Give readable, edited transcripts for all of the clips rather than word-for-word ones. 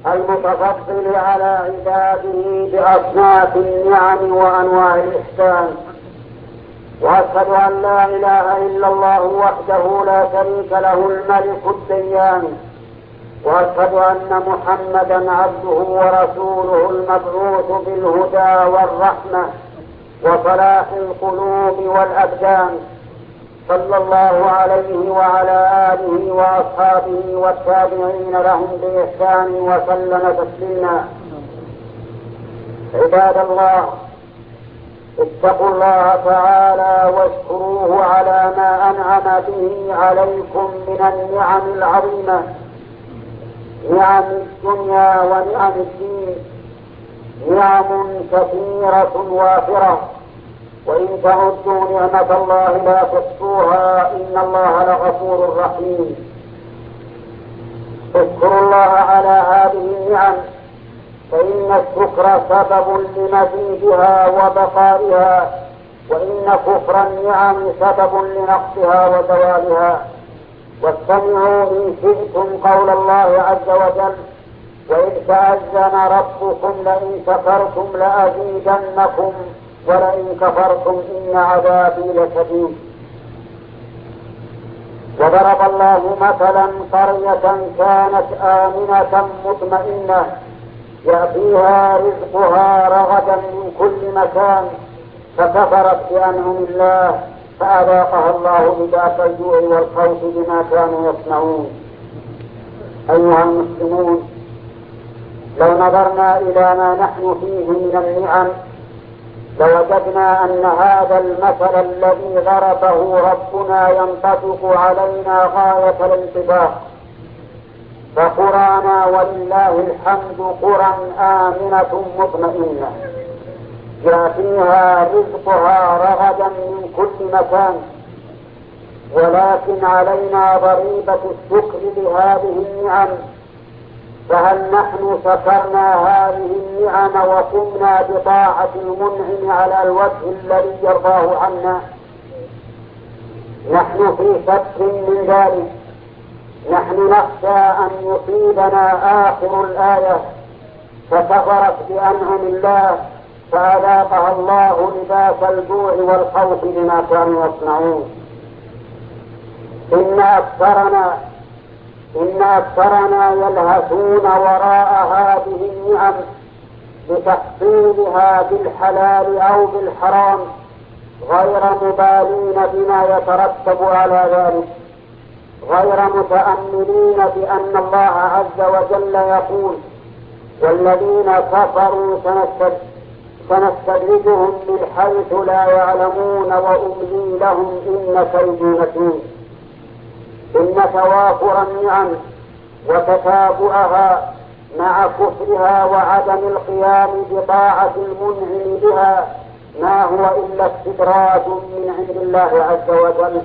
المتفضل على عباده بأصناف النعم وأنواع الإحسان. وأشهد أن لا إله إلا الله وحده لا شريك له الملك الديان، وأشهد أن محمدا عبده ورسوله المبعوث بالهدى والرحمة وصلاح القلوب والأبدان، صلى الله عليه وعلى آله وأصحابه والتابعين لهم بإحسان وسلم تسليما. عباد الله، اتقوا الله تعالى واشكروه على ما أنعم به عليكم من النعم العظيمة، نعم الدنيا ونعم الدين، نعم كثيرة وافرة، وإن تعدوا نعمة الله لا تحصوها، إن الله لغفور رحيم. اشكروا الله على هذه النعم، فإن الشكر سبب لمزيدها وبقائها، وإن كفر النعم سبب لنقصها وزوالها. واستمعوا إن شئتم قول الله عز وجل: وإذ تأذن ربكم لئن شكرتم لأزيدنكم ولئن كفرتم إن عذابي لشديد. وضرب الله مثلا قرية كانت آمنة مطمئنة يأتيها رزقها رغدا من كل مكان، فكفرت بأنعم الله فأذاقها الله لباس الجوع والخوف بما كانوا يصنعون. أيها المسلمون، لو نظرنا إلى ما نحن فيه من النعم لوجدنا أن هذا المثل الذي ضربه ربنا ينطبق علينا غاية الانطباق. فقرانا ولله الحمد قرى آمنة مطمئنة يأتيها رزقها رغدا من كل مكان، ولكن علينا ضريبة الشكر لهذه النعم. فهل نحن شكرنا هذه النعم وقمنا بطاعة المنعم على الوجه الذي يرضاه عنا؟ نحن في شك من ذلك. نحن نخشى أن يصيبنا آخر الآية: فكفرت بأنعم الله فأذاقها الله لباس الجوع والخوف بما كانوا يصنعون. إن أكثرنا يلهثون وراء هذه النعم لتحصيلها بالحلال أو بالحرام، غير مبالين بما يترتب على ذلك، غير متأملين بأن الله عز وجل يقول: والذين كفروا سنستدرجهم من حيث لا يعلمون وأملي لهم إن كيدي متين. إن توافر النعم وتتابعها مع كفرها وعدم القيام بطاعة المنعم بها ما هو إلا استدراج من عند الله عز وجل،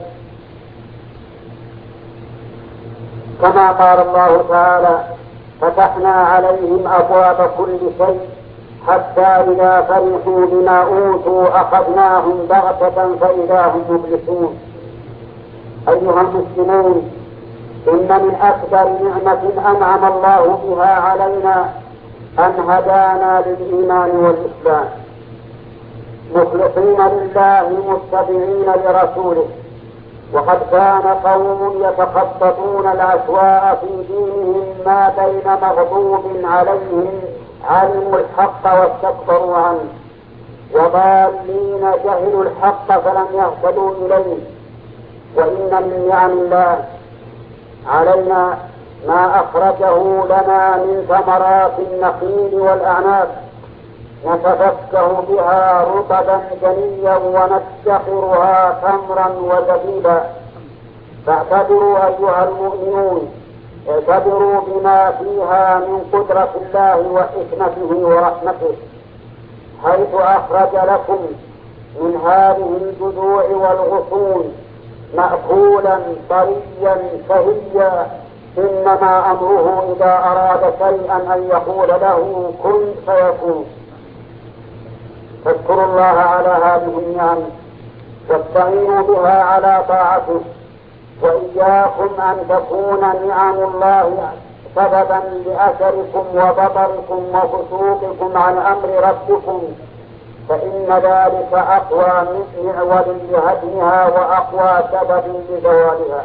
كما قال الله تعالى: فتحنا عليهم أبواب كل شيء حتى إذا فرحوا بما أوتوا أخذناهم بغتة فإذا هم مبلسون. أيها المسلمون، إن من أكبر نعمة أنعم الله بها علينا أن هدانا للإيمان والإسلام مخلصين لله متبعين لرسوله. وقد كان قوم يتخططون الأسواء في دينهم ما بين مغضوب عليهم علموا الحق واستكبروا عنه، وضالين جهلوا الحق فلم يهتدوا إليه. وإن من نعم الله علينا ما أخرجه لنا من ثمرات النخيل والأعناب نتفكه بها رطبا جنيا وندخرها تمرا وزبيبا. فاعتبروا أيها المؤمنون، اعتبروا بما فيها من قدرة الله وحكمته ورحمته، حيث أخرج لكم من هذه الجذوع والغصون مأكولا طريا فهيا. إنما أمره إذا أراد شيئا أن يقول له كن فيكون. فاذكروا الله على هذه النعم واستعينوا بها على طاعته، وإياكم أن تكون نعم الله سببا لأثركم وبطركم وفسوقكم عن أمر ربكم، فإن ذلك أقوى من معول لهدمها وأقوى سبب لزوالها.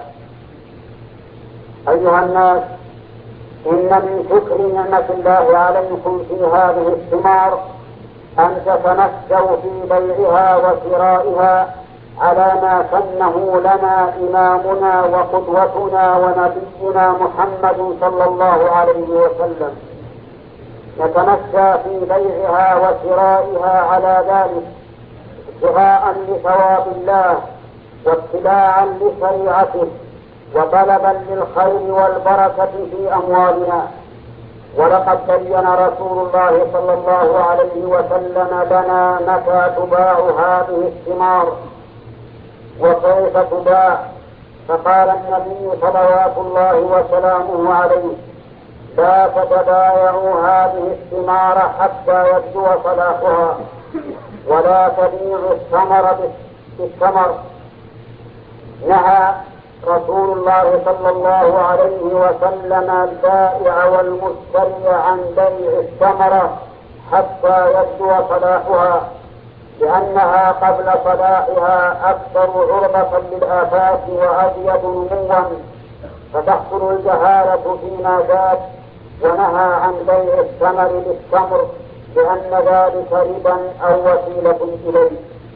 أيها الناس، إن من شكر نعمة الله عليكم في هذه الثمار أن تتمسوا في بيعها وشرائها على ما سنه لنا إمامنا وقدوتنا ونبينا محمد صلى الله عليه وسلم. نتمسى في بيعها وشرائها على ذلك ابتغاء لثواب الله واتباعا لشريعته وطلبا للخير والبركة في أموالنا. ولقد بين رسول الله صلى الله عليه وسلم لنا متى تباع هذه الثمار وكيف تباع، فقال النبي صلوات الله وسلامه عليه: لا تتبايعوا هذه الثمار حتى يبدو صلاحها، ولا تبيعوا الثمر بالثمر. نهى رسول الله صلى الله عليه وسلم البائع والمشتري عن بيع الثمرة حتى يبدو صلاحها، لأنها قبل صلاحها أكثر عرضة للآفات وأزيد نموا، فتحصل الجهالة فيما زاد. ونهى عن بيع الثمر بالتمر لأن ذلك ربا أو وسيلة إليه،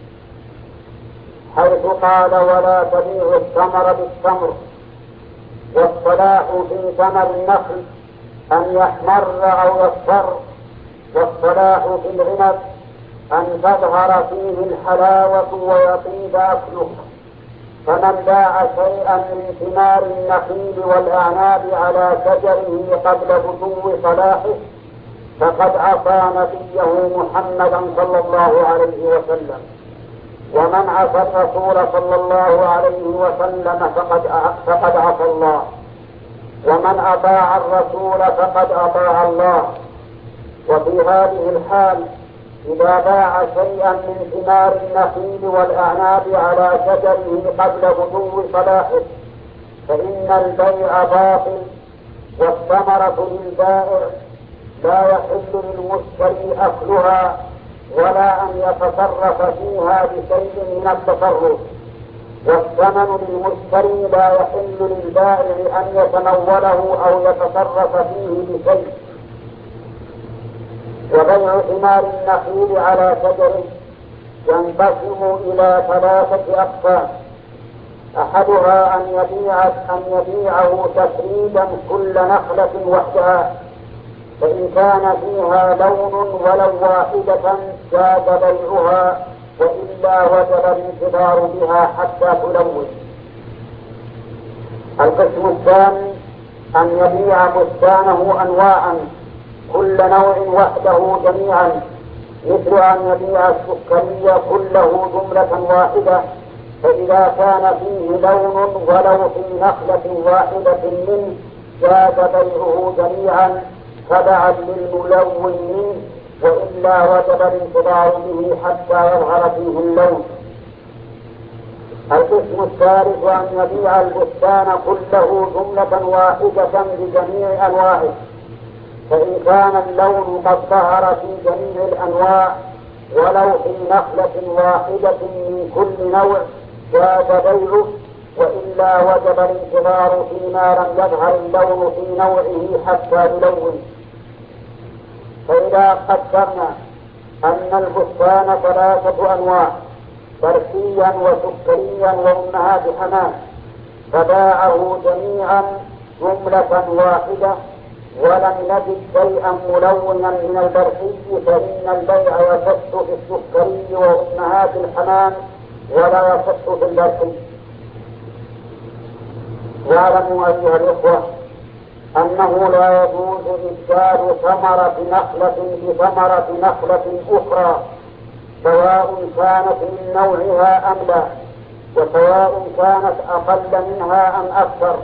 حيث قال: ولا تبيع الثمر بالتمر. والصلاح في ثمر النخل أن يحمر أو يصفر، والصلاح في العنب أن تظهر فيه الحلاوة ويطيب أكله. فمن باع شيئا من ثمار النخيل والأعناب على شجره قبل بدو صلاحه فقد عصى نبيه محمدا صلى الله عليه وسلم، ومن عصى الرسول صلى الله عليه وسلم فقد عصى الله، ومن أطاع الرسول فقد أطاع الله. وفي هذه الحال إذا باع شيئا من ثمار النخيل والأعناب على شجره قبل بدو صلاحه فإن البيع باطل، والثمرة للبائع لا يحل للمشتري أكلها ولا أن يتصرف فيها بشيء من التصرف، والثمن للمشتري لا يحل للبائع أن يتنوله أو يتصرف فيه بشيء. وبيع ثمار النخيل على شجره ينقسم إلى 3 أقسام: أحدها أن يبيعه تفريدا كل نخلة وحدها، فإن كان فيها لون ولو واحدة جاز بيعها، وإلا وجب الانتظار بها حتى تلون. القسم الثاني أن يبيع بستانه أنواعا كل نوع وحده جميعا، مثل أن يبيع السكري كله جملة واحدة، فإذا كان فيه لون ولو في نخلة واحدة منه جاز بيعه جميعا تبعا للملون منه، وإلا وجب الانتظار به حتى يظهر فيه اللون. القسم الثالث أن يبيع البستان كله جملة واحدة بجميع أنواعه، فإن كان اللون قد ظهر في جميع الأنواع ولو في نخلة واحدة من كل نوع جاز بيعه، وإلا وجب الانتظار فيما لم يظهر اللون في نوعه حتى يلون. فإذا قدرنا أن البستان 3 أنواع: برسيا وسكريا وأمهات حمام، فباعه جميعا جملة واحدة ولم نجد شيئا ملونا من البرسي، فإن البيع يصح في السكري وأمهات الحمام ولا يصح في البرسي. واعلموا أيها الإخوة أنه لا يجوز إبدال ثمرة نخلة بثمرة نخلة أخرى، سواء كانت من نوعها أم لا، وسواء كانت أقل منها أم أكثر،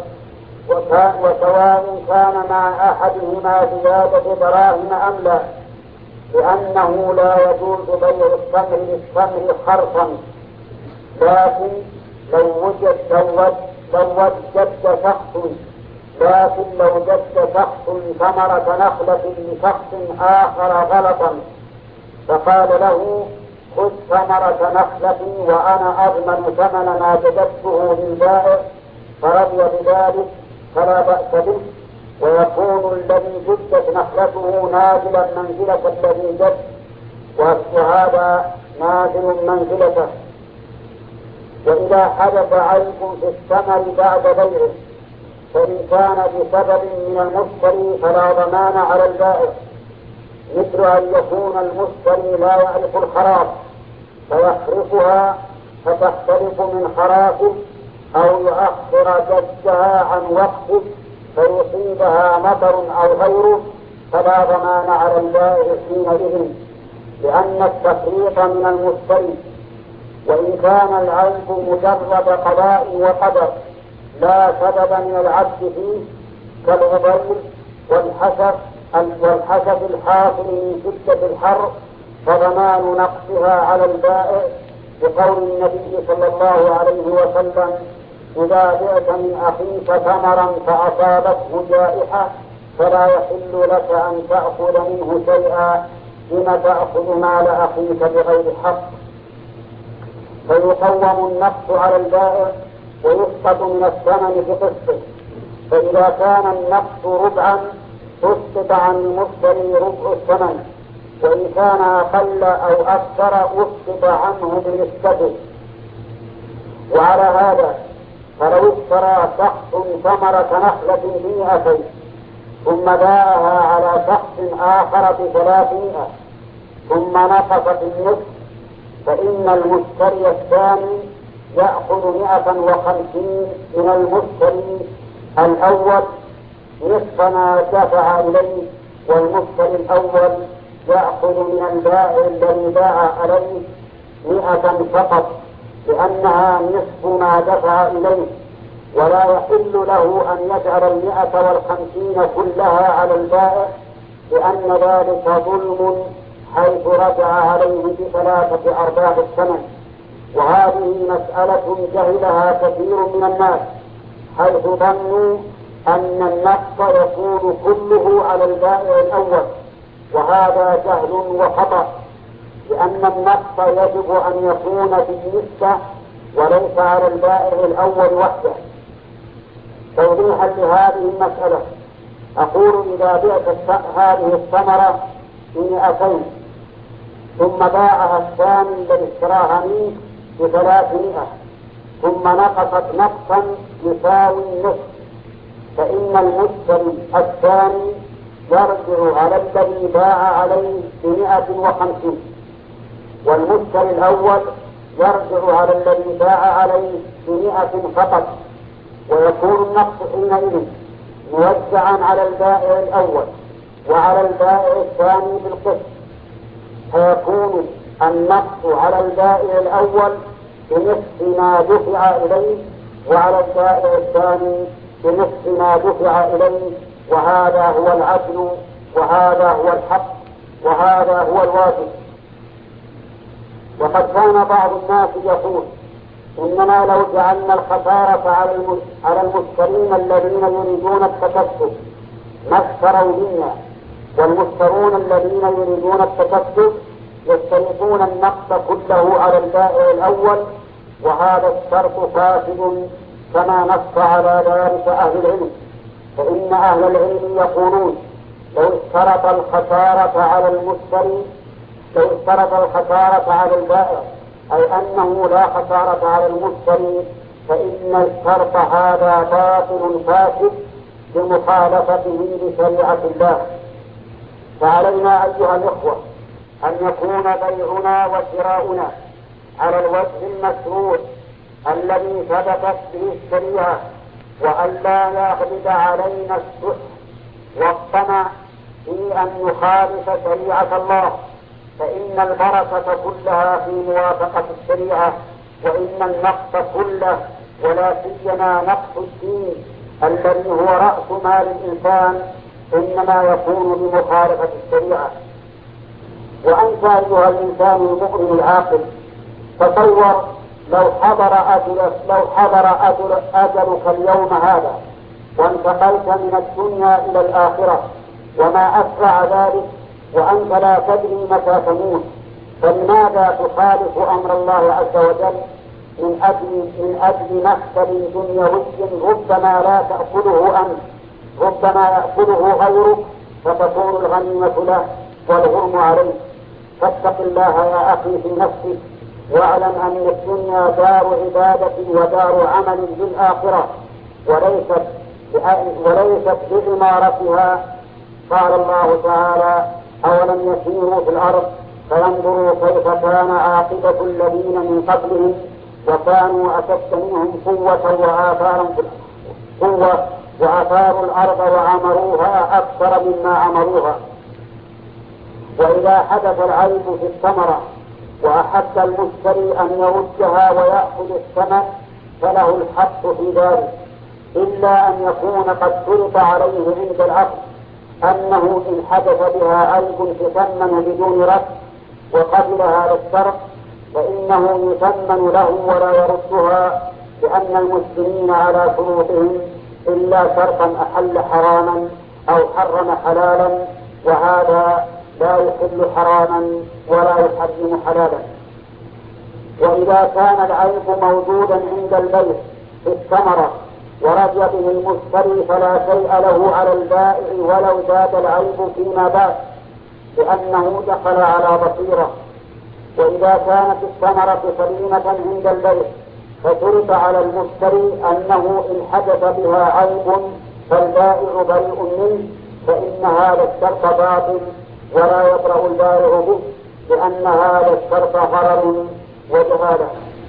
وسواء كان مع أحدهما زيادة دراهم أم لا، لأنه لا يجوز بيع التمر بالتمر خرصا. لكن لو وجد شخص لكن لو جد شخص ثمرة نخلة لشخص آخر غلطا فقال له خذ ثمرة نخلتي وأنا أضمن ثمن ما جددته للبائع فرضي بذلك فلا بأس به، ويكون الذي جدت نخلته نازلا منزلة الذي جد وهذا نازل منزلته. وإذا حدث عيب في الثمر بعد بيعه فإن كان بسبب من المشتري فلا ضمان على البائع، مثل أن يكون المشتري لا يعرف الخراف فيخرفها فتختلف من خرافه، أو يؤخر جدها عن وقته فيصيبها مطر أو غيره، فلا ضمان على البائع حينئذ لأن التفريط من المشتري. وإن كان العيب مجرد قضاء وقدر لا سبب من العبد فيه كالغبير والحسد الحاصل من شدة الحر فضمان نقصها على البائع، بقول النبي صلى الله عليه وسلم إذا بعت من أخيك ثمرا فأصابته جائحة فلا يحل لك أن تأخذ منه شيئا لم تأخذ مال أخيك بغير حق، فيقوم النقص على البائع ويسقط من الثمن بقسطه. فإذا كان النقص ربعا أسقط عن المشتري ربع الثمن، وإن كان أقل أو أكثر أسقط عنه بنسبته. وعلى هذا فلو اشترى شخص ثمرة نخلة ب100 ثم باعها على شخص آخر ب300 ثم نقصت النصف، فإن المشتري الثاني يأخذ 150 من المشتري الأول نصف ما دفع إليه، والمشتري الأول يأخذ من البائع الذي باع عليه 100 فقط لأنها نصف ما دفع إليه، ولا يحل له أن يجعل 150 كلها على البائع لأن ذلك ظلم حيث رجع عليه ب3 الثمن. وهذه مسألة جهلها كثير من الناس حيث ظنوا أن النقص يكون كله على البائع الأول، وهذا جهل وخطأ، لأن النقص يجب أن يكون بالنسبة وليس على البائع الأول وحده. توضيحا لهذه المسألة أقول إذا بعت هذه الثمرة ب200 ثم باعها الثاني الذي اشتراها منه ب300 ثم نقصت نقصا يساوي النصف، فإن المشتري الثاني يرجع على الذي باع عليه ب150، والمشتري الأول يرجع على الذي باع عليه ب100 فقط، ويكون النقص حينئذ موزعا على البائع الأول وعلى البائع الثاني بالقسط، فيكون النقص على البائع الأول بنصف ما دفع إليه وعلى البائع الثاني بنصف ما دفع إليه، وهذا هو العدل وهذا هو الحق وهذا هو الواجب. وقد كان بعض الناس يقول إننا لو جعلنا الخسارة على المشترين الذين يريدون التكسب ما اشتروا منا، والمشترون الذين يريدون التكسب يشترطون النقص كله على البائع الأول، وهذا الشرط فاسد كما نص على ذلك أهل العلم. فإن أهل العلم يقولون لو اشترط الخسارة على المشتري لو اشترط الخسارة على البائع أي أنه لا خسارة على المشتري فإن الشرط هذا باطل فاسد بمخالفته لشريعة الله. فعلينا أيها الإخوة أن يكون بيعنا وشراؤنا على الوجه المشروع الذي ثبتت به الشريعة، وأن لا يغلب علينا الشح والطمع في أن نخالف شريعة الله، فإن البركة كلها في موافقة الشريعة، وإن النقص كله ولا سيما نقص الدين الذي هو رأس مال الإنسان إنما يكون بمخالفة الشريعة. وأنت أيها الإنسان المؤمن العاقل تصور لو حضر أجلك اليوم هذا وانتقلت من الدنيا إلى الآخرة، وما أسرع ذلك وأنت لا تدري متى تموت، فلماذا تخالف أمر الله عز وجل من أجل مكسب دنيوي ربما لا تأكله أنت، ربما يأكله غيرك فتكون الغنيمة له والغرم عليه. فاتق الله يا أخي في نفسك، واعلم أن الدنيا دار عبادة ودار عمل للآخرة وليست بعمارتها. قال الله تعالى: أولم يسيروا في الأرض فينظروا كيف كان عاقبة الذين من قبلهم وكانوا أشد منهم قوة وأثاروا الأرض وعمروها أكثر مما عمروها. وإذا حدث العيب في الثمرة وأحب المشتري أن يردها ويأخذ الثمن فله الحق في ذلك، إلا أن يكون قد شرط عليه عند العقد أنه إن حدث بها عيب تثمن بدون رد وقبل هذا الشرط فإنه يثمن له ولا يردها، لأن المسلمين على شروطهم إلا شرطا أحل حراما أو حرم حلالا، وهذا لا يحل حراما ولا يحرم حلالا. وإذا كان العيب موجودا عند البيع في الثمرة ورضي به المشتري فلا شيء له على البائع ولو زاد العيب فيما بعد، لأنه دخل على بصيرة. وإذا كانت الثمرة سليمة عند البيع فشرط على المشتري أنه إن حدث بها عيب فالبائع بريء منه، فإن هذا الشرط باطل ولا يطرأ البائع به، لأن هذا الشرط غرر وجهالة.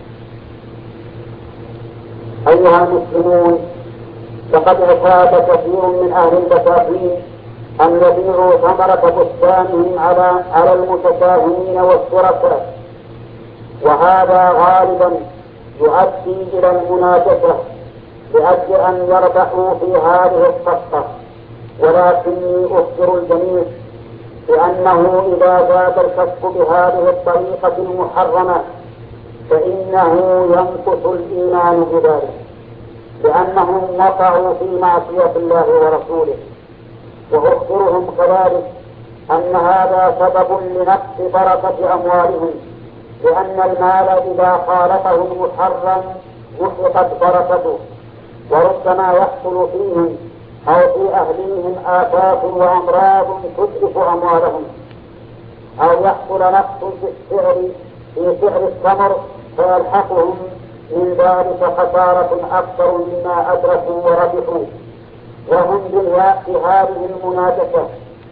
أيها المسلمون، لقد اعتاد كثير من أهل البساتين أن يبيعوا ثمرة بستانهم على المتساهمين والشركاء، وهذا غالبا يؤدي إلى المناجشة لأجل أن يربحوا في هذه الصفقة. ولكني أخبر الجميع بأنه إذا زاد الكسب بهذه الطريقة المحرمة فإنه ينقص الإيمان بذلك، لأنهم وقعوا في معصية الله ورسوله. وأخبرهم كذلك أن هذا سبب لنقص بركة أموالهم، لأن المال إذا خالفه المحرم محقت بركته، وربما يحصل فيهم أو في أهليهم آفات وأمراض تتلف أموالهم، أو يحصل نقص في سعر الثمر فيلحقهم من ذلك خسارة أكثر مما أدركوا وربحوا. وهم في هذه المناجشة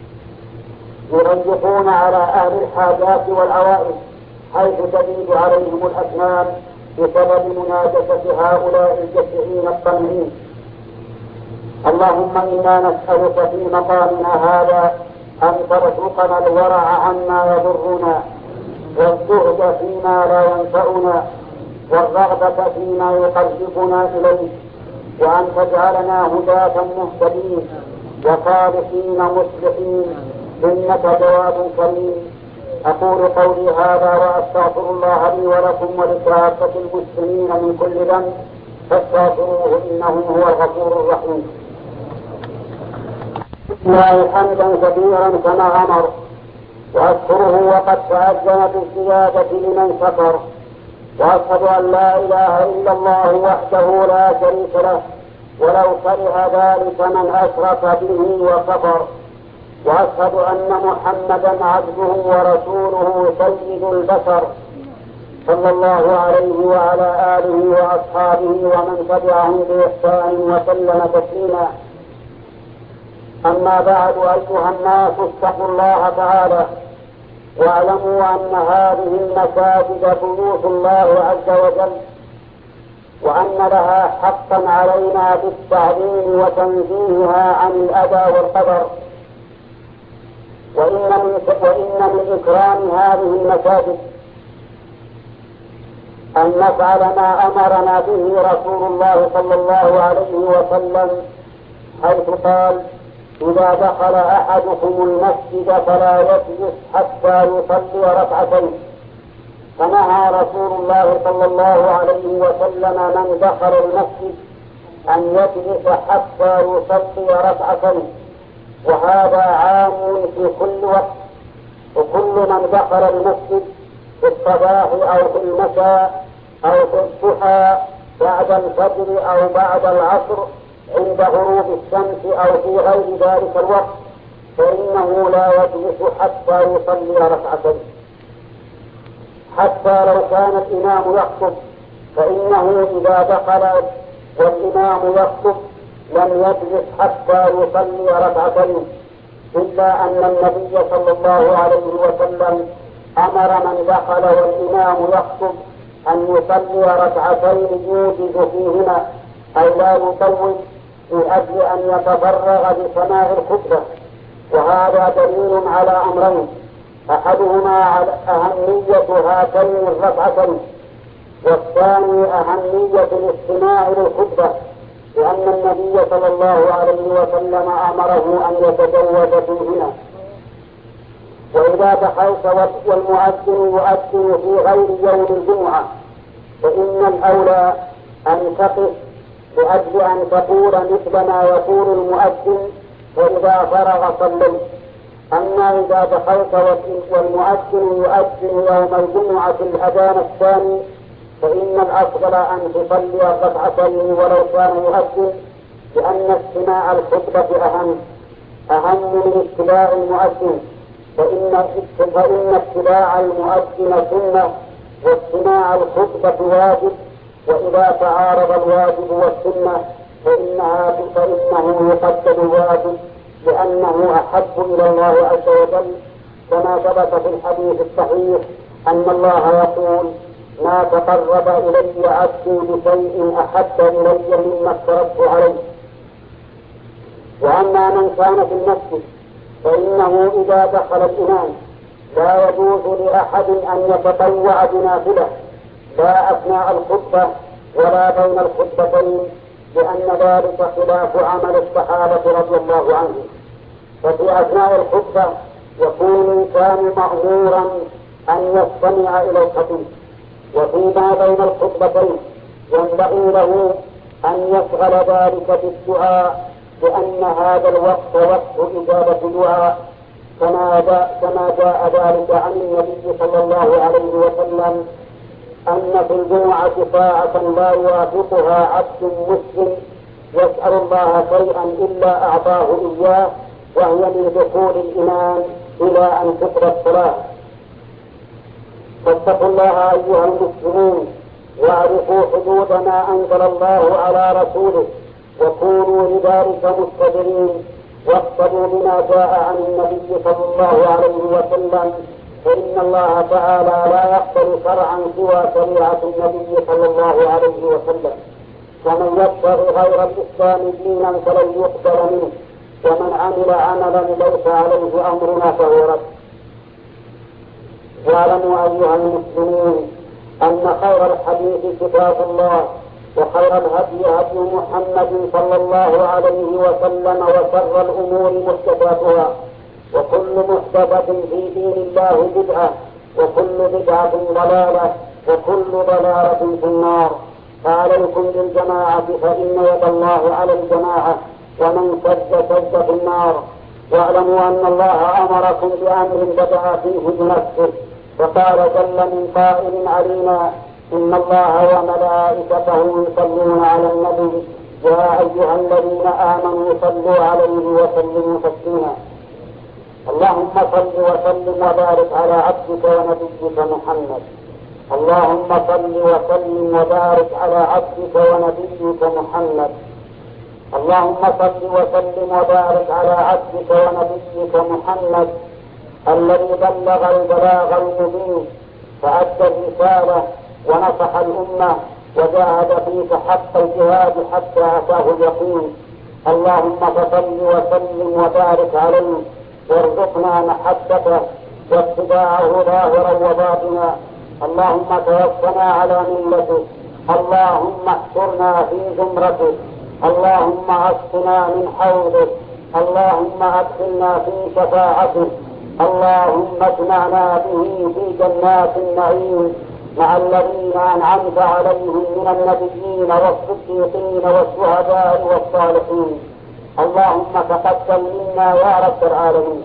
يضيقون على أهل الحاجات والعوائد، حيث تزيد عليهم الأثمان بسبب مناجشة هؤلاء الجشعين الطمعين. اللهم إنا نسألك في مقامنا هذا أن ترزقنا الورع عما يضرنا، والزهد فيما لا ينفعنا، والرغبة فيما يقربنا إليك، وأن تجعلنا هداة مهتدين وصالحين مصلحين، إنك جواد كريم. أقول قولي هذا وأستغفر الله لي ولكم ولكافة المسلمين من كل ذنب فاستغفروه إنه هو الغفور الرحيم. بسم الله حمدا كثيرا كما أمر، وأشكره وقد تأذن بالزيادة لمن شكر، وأشهد أن لا إله إلا الله وحده لا شريك له ولو كره ذلك من أشرك به وكفر، وأشهد أن محمدا عبده ورسوله سيد البشر صلى الله عليه وعلى آله وأصحابه ومن تبعهم بإحسان وسلم تسليما. أما بعد، أيها الناس اتقوا الله تعالى واعلموا أن هذه المساجد بيوت الله عز وجل، وأن لها حقا علينا بالتعليم وتنزيهها عن الأذى والقدر. وإن من إكرام هذه المساجد أن نفعل ما أمرنا به رسول الله صلى الله عليه وسلم، حيث قال: إذا دخل أحدكم المسجد فلا يجلس حتى يصلي ركعتين. فنهى رسول الله صلى الله عليه وسلم من دخل المسجد أن يجلس حتى يصلي ركعتين، وهذا عام في كل وقت، وكل من دخل المسجد في الصباح أو في المساء أو في الضحى بعد الفجر أو بعد العصر عند غروب الشمس أو في غير ذلك الوقت فإنه لا يجلس حتى يصلي ركعتين. حتى لو كان الإمام يخطب فإنه إذا دخل والإمام يخطب لم يجلس حتى يصلي ركعتين، إلا أن النبي صلى الله عليه وسلم أمر من دخل والإمام يخطب أن يصلي ركعتين يوجز فيهما أي لا يطول من أجل أن يتفرغ لسماع الخطبة. وهذا دليل على أمرين: أحدهما على أهمية هاتين الركعتين، والثاني أهمية الاستماع للخطبة، لأن النبي صلى الله عليه وسلم أمره أن يتجوز فيهما. وإذا دخلت والمؤذن يؤذن في غير يوم الجمعة فإن الأولى أن تقف لأجل أن تقول مثل ما يقول المؤذن وإذا فرغ صليت. أما إذا دخلت والمؤذن يؤذن يوم الجمعة الأذان الثاني فإن الأفضل أن تصلي ركعتين ولو كان يؤذن، لأن استماع الخطبة أهم من اتباع المؤذن، فإن اتباع المؤذن سنة واستماع الخطبة واجب، وإذا تعارض الواجب والسنة فإنه يقدم الواجب لأنه أحب إلى الله عز وجل، كما ثبت في الحديث الصحيح أن الله يقول: ما تقرب إلي عبدي بشيء أحب إلي مما افترضت عليه. وأما من كان في المسجد فإنه إذا دخل الإمام لا يجوز لأحد أن يتطوع بنافلة لا أثناء الخطبة ولا بين الخطبتين، لأن ذلك خلاف عمل الصحابة رضي الله عنهم. ففي أثناء الخطبة يكون الإنسان مأمورا أن يستمع إلى الخطيب، وفيما بين الخطبتين ينبغي له أن يشغل ذلك بالدعاء، لأن هذا الوقت وقت إجابة دعاء، كما جاء ذلك عن النبي صلى الله عليه وسلم أن في الجمعة ساعة لا يوافقها عبد مسلم يسأل الله شيئا إلا أعطاه إياه، وهي من دخول الإمام إلى أن تقضى الصلاة. فاتقوا الله أيها المسلمون واعرفوا حدود ما أنزل الله على رسوله، وكونوا لذلك مستدرين، واقتدوا بما جاء عن النبي صلى الله عليه وسلم، فإن الله تعالى لا يقبل شرعا سوى شريعة النبي صلى الله عليه وسلم. ومن يبتغي غير الإسلام دينا فلن يقبل منه، ومن عمل عملا ليس عليه أمرنا فهو رد. واعلموا أيها المسلمون أن خير الحديث كتاب الله، وخير الهدي هدي محمد صلى الله عليه وسلم، وشر الأمور محدثاتها، وكل محدثة في دين الله بدعة، وكل بدعة ضلالة، وكل ضلالة في النار. فعليكم بالجماعة فإن يد الله على الجماعة، ومن شد في النار. واعلموا أن الله أمركم بأمر بدأ فيه بنفسه، فقال جل من قائل علينا: إن الله وملائكته يصلون على النبي يا أيها الذين آمنوا صلوا عليه وسلموا تسليما. اللهم صل وسلم وبارك على عبدك ونبيك محمد. اللهم صل وسلم وبارك على عبدك ونبيك محمد. اللهم صل وسلم وبارك على عبدك ونبيك محمد الذي بلغ البلاغ المبين فأدى الرسالة ونصح الأمة وجاهد فيك حق الجهاد حتى أتاه اليقين. اللهم فصل وسلم وبارك عليه، وارزقنا محبته واتباعه ظاهرا وباطنا. اللهم توفنا على ملته، اللهم احشرنا في زمرته، اللهم اسقنا من حوضه، اللهم ادخلنا في شفاعته، اللهم اجمعنا به في جنات النعيم مع الذين أنعمت عليهم من النبيين والصديقين والشهداء والصالحين. اللهم تقبل منا يا رب العالمين.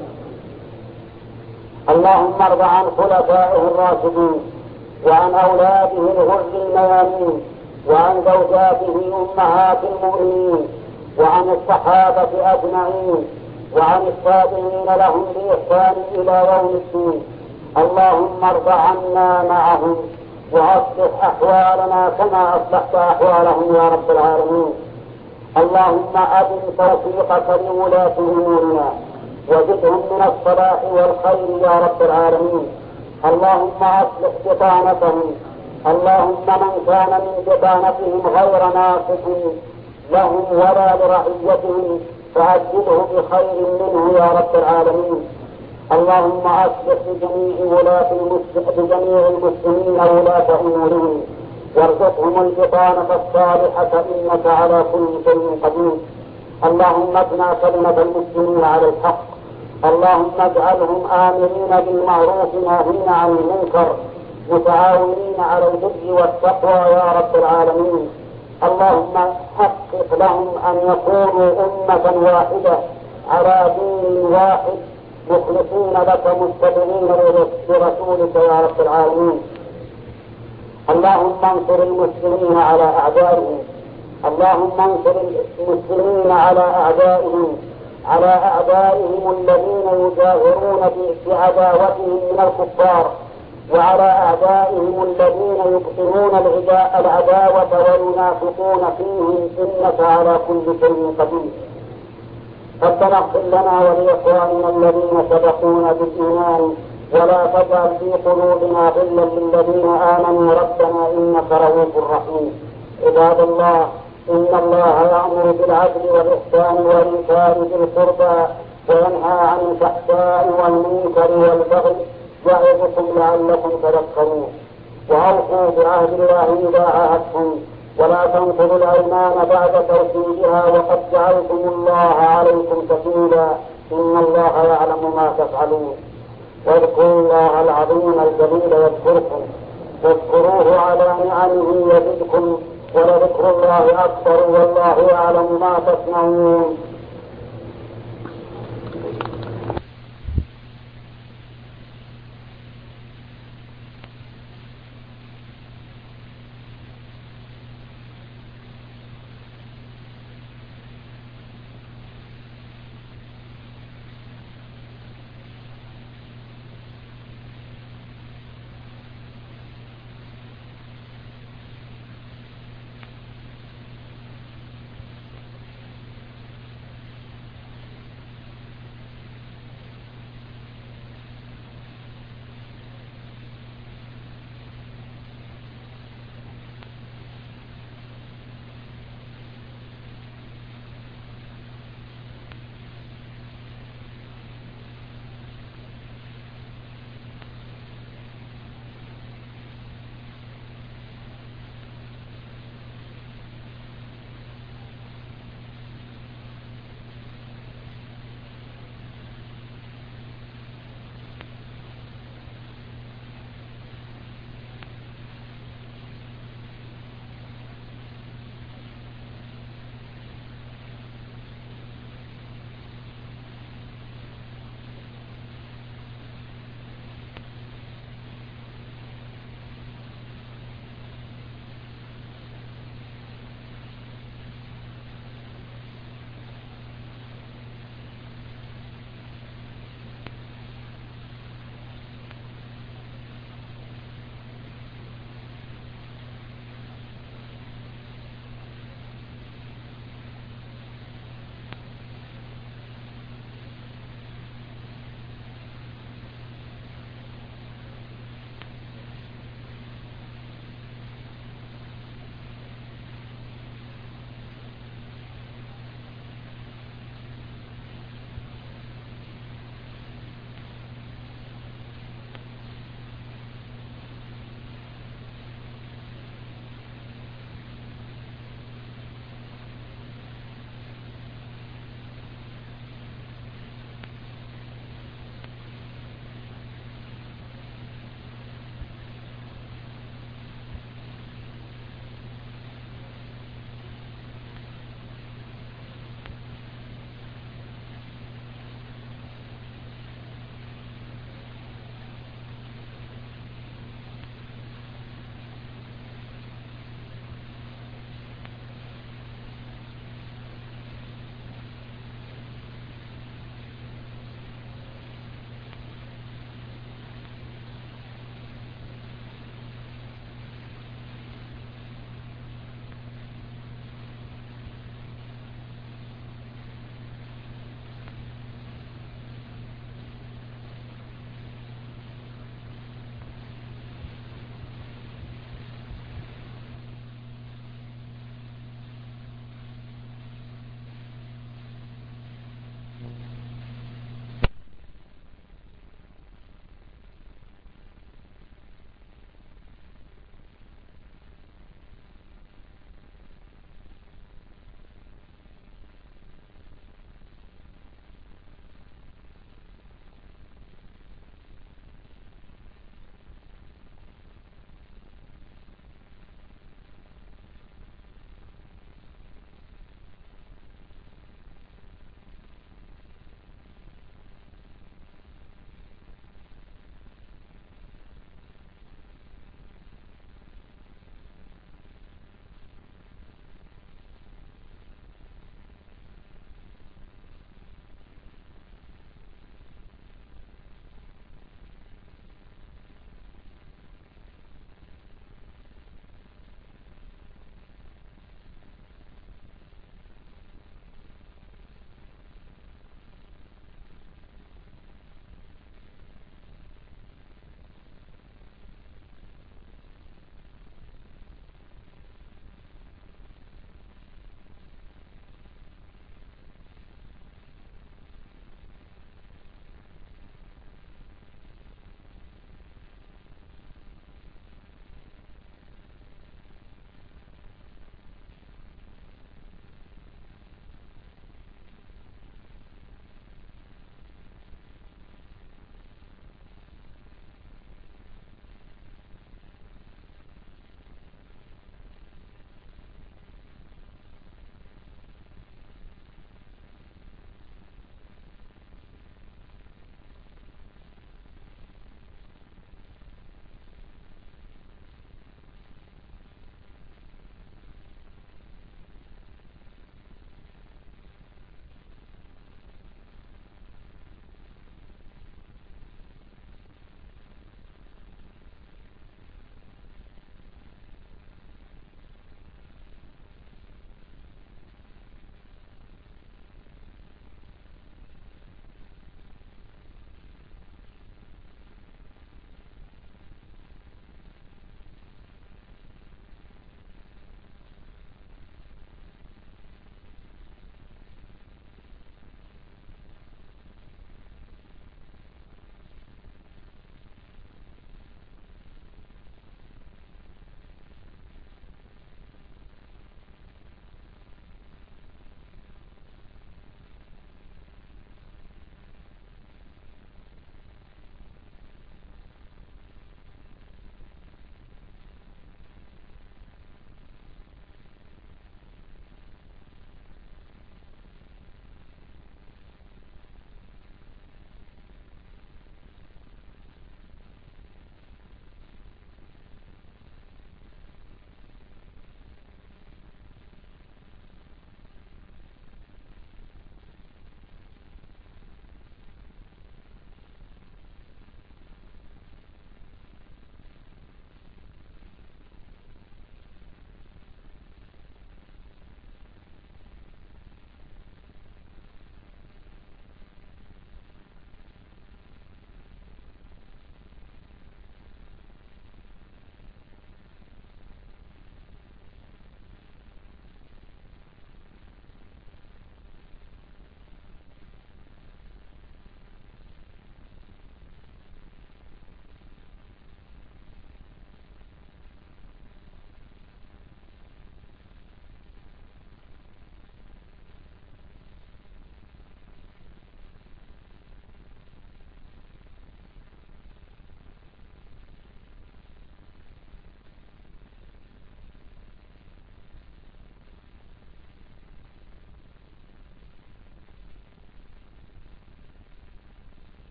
اللهم ارض عن خلفائه الراشدين وعن أولاده الغر الميامين وعن زوجاته أمهات المؤمنين وعن الصحابة أجمعين وعن التابعين لهم بإحسان إلى يوم الدين. اللهم ارض عنا معهم وأصلح أحوالنا كما أصلحت أحوالهم يا رب العالمين. اللهم أدم توفيقك لولاة أمورنا وزدهم من الصلاح والخير يا رب العالمين. اللهم أصلح بطانتهم. اللهم من كان من بطانتهم غير ناصح لهم ولا لرعيتهم فأجله بخير منه يا رب العالمين. اللهم أصلح بجميع المسلمين ولاة أمورهم وارزقهم البطانة الصالحة إنك على كل شيء قدير. اللهم اجمع كلمة المسلمين على الحق. اللهم اجعلهم آمرين بالمعروف ناهين عن المنكر متعاونين على البر والتقوى يا رب العالمين. اللهم حقق لهم أن يكونوا أمة واحدة على دين واحد مخلصين لك متبعين لرسولك يا رب العالمين. اللهم انصر المسلمين على أعدائهم. اللهم انصر المسلمين على أعدائهم الذين يجاهرون بعداوتهم من الكفار وعلى أعدائهم الذين يبطلون العداوة وينافقون فيهم إنك على كل شيء قدير. ربنا اغفر لنا ولإخواننا الذين سبقونا بالإيمان ولا تجعل في قلوبنا غلا للذين آمنوا ربنا إنك رؤوف رحيم. عباد الله، إن الله يأمر بالعدل والإحسان وإيتاء ذي القربى وينهى عن الفحشاء والمنكر والبغي يعظكم لعلكم تذكرون. وأوفوا بعهد الله إذا عاهدتم ولا تنقضوا الأيمان بعد توكيدها وقد جعلتم الله عليكم كفيلا إن الله يعلم ما تفعلون. واذكروا الله العظيم الجليل يذكركم واذكروه على نعمه يزدكم ولذكر الله أكبر والله يعلم ما تصنعون.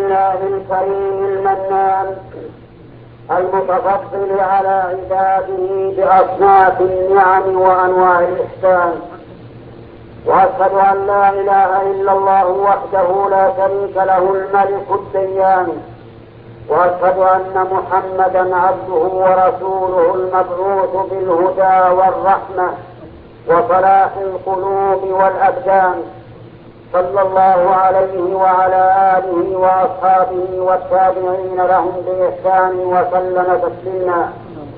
الله الكريم المنان المتفضل على عباده بأصناف النعم وأنواع الإحسان، وأشهد أن لا إله إلا الله وحده لا شريك له الملك الديان، وأشهد أن محمدا عبده ورسوله المبعوث بالهدى والرحمة وصلاح القلوب والأبدان، صلى الله عليه وعلى آله وأصحابه والتابعين لهم بإحسان وسلم تسليما.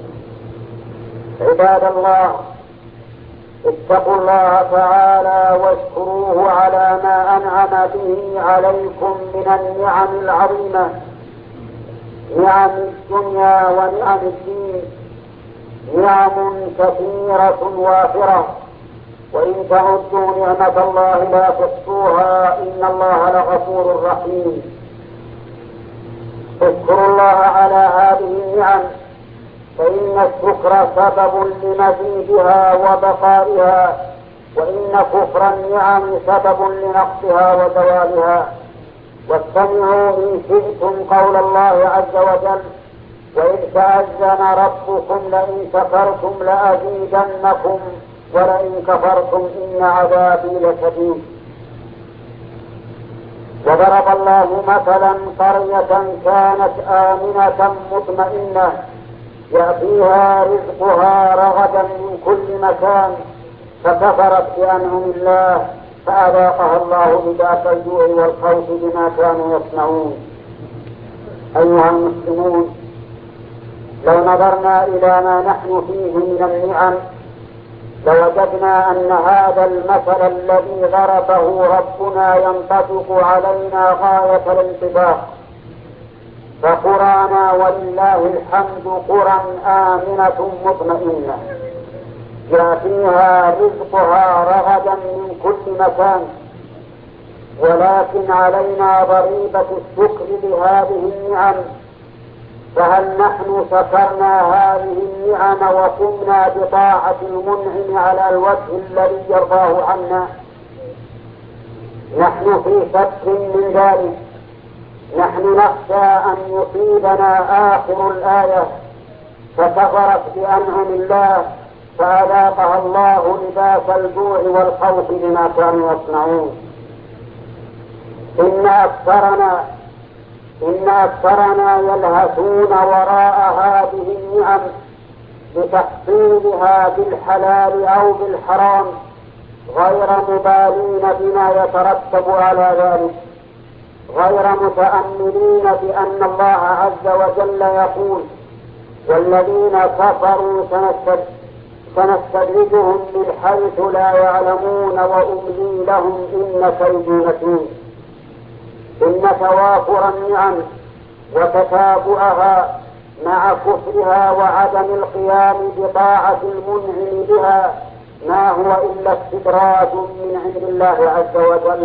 عباد الله، اتقوا الله تعالى واشكروه على ما أنعم به عليكم من النعم العظيمة، نعم الدنيا ونعم الدين، نعم كثيرة وافرة، وإن تعدوا نعمة الله لا تحصوها، إن الله لغفور رحيم. اذكروا الله على هذه النعم، فإن الشكر سبب لمزيدها وبقائها، وإن كفر النعم سبب لنقصها وزوالها. واستمعوا إن شئتم قول الله عز وجل: وإذ تأذن ربكم لئن شكرتم لأزيدنكم ولئن كفرتم إن عذابي لشديد. وضرب الله مثلا قرية كانت آمنة مطمئنة يأتيها رزقها رغدا من كل مكان فكفرت بأنعم الله فأذاقها الله لباس الجوع والخوف بما كانوا يصنعون. أيها المسلمون، لو نظرنا إلى ما نحن فيه من النعم لوجدنا أن هذا المثل الذي ضربه ربنا ينطبق علينا غاية الانطباق. فقرانا ولله الحمد قرى آمنة مطمئنة يأتيها رزقها رغدا من كل مكان، ولكن علينا ضريبة الشكر لهذه النعم. فهل نحن شكرنا هذه النعم وقمنا بطاعة المنعم على الوجه الذي يرضاه عنا؟ نحن في شك من ذلك. نحن نخشى أن يصيبنا آخر الآية: فكفرت بأنعم الله فأذاقها الله لباس الجوع والخوف بما كانوا يصنعون. إن أكثرنا يلهثون وراء هذه النعم لتحصيلها بالحلال أو بالحرام، غير مبالين بما يترتب على ذلك، غير متأملين بأن الله عز وجل يقول: والذين كفروا سنستدرجهم من حيث لا يعلمون وأملي لهم إن كيدي متين. إن توافر النعم وتتابعها مع كفرها وعدم القيام بطاعة المنعم بها ما هو إلا استدراج من عند الله عز وجل،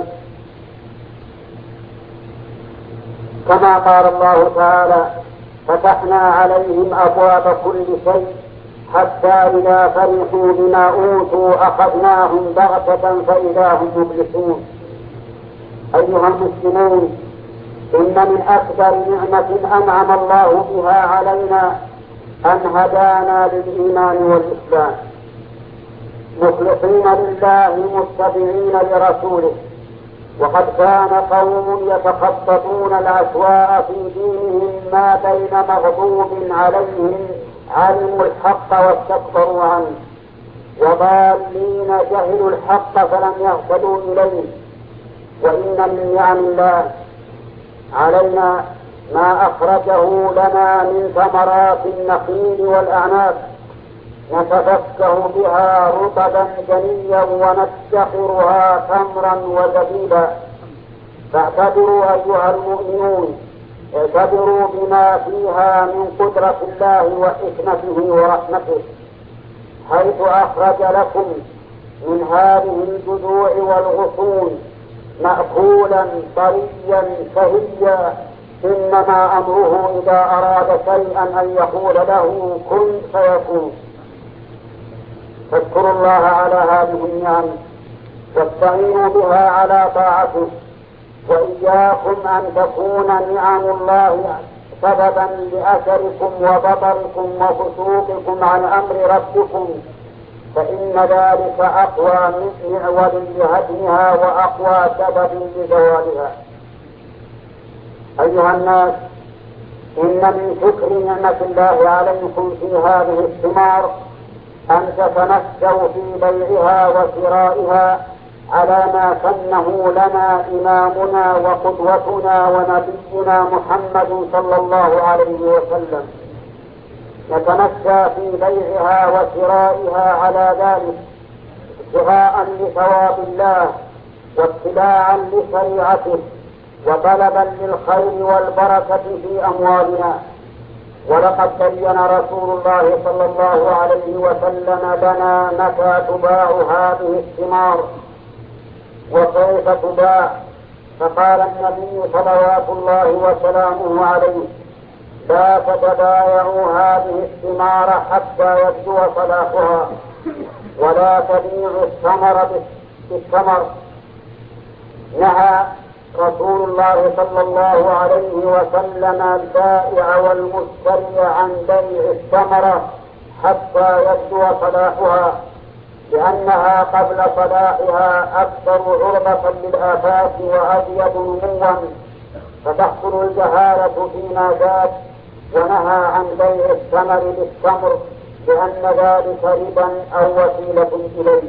كما قال الله تعالى: فتحنا عليهم أبواب كل شيء حتى إذا فرحوا بما أوتوا أخذناهم بغتة فإذا هم مبلسون. أيها المسلمون، إن من أكبر نعمة أنعم الله بها علينا أن هدانا للإيمان والإسلام مخلصين لله متبعين لرسوله. وقد كان قوم يتخططون الأسواء في دينهم ما بين مغضوب عليهم علموا الحق واستكبروا عنه، وضالين جهلوا الحق فلم يهتدوا إليه. وإن من نعم الله علينا ما أخرجه لنا من ثمرات النخيل والأعناب نتفكه بها رطبا جنيا وندخرها تمرا وزبيبا. فاعتبروا أيها المؤمنون، اعتبروا بما فيها من قدرة الله وحكمته ورحمته، حيث أخرج لكم من هذه الجذوع والغصون مأكولا طريا شهيا. إنما أمره إذا أراد شيئا أن يقول له كن فيكون. فاذكروا الله على هذه النعم واستعينوا بها على طاعته، وإياكم أن تكون نعم الله سببا لأثركم وبطركم وفسوقكم عن أمر ربكم، فإن ذلك أقوى معول لهدمها وأقوى سبب لزوالها. أيها الناس، إن من شكر نعمة الله عليكم في هذه الثمار أن تتمسوا في بيعها وشرائها على ما سنه لنا إمامنا وقدوتنا ونبينا محمد صلى الله عليه وسلم. نتمسى في بيعها وشرائها على ذلك ابتغاء لثواب الله واتباعا لشريعته وطلبا للخير والبركة في أموالنا. ولقد بين رسول الله صلى الله عليه وسلم لنا متى تباع هذه الثمار وكيف تباع، فقال النبي صلوات الله وسلامه عليه: لا تتبايعوا هذه الثمار حتى يبدو صلاحها، ولا تبيعوا الثمر بالثمر. نهى رسول الله صلى الله عليه وسلم البائع والمشتري عن بيع الثمرة حتى يبدو صلاحها، لأنها قبل صلاحها أكثر عرضة للآفات وأزيد نموا، فتحصل الجهالة فيما زاد. ونهى عن بيع الثمر بالتمر لأن ذلك ربا أو وسيلة إليه،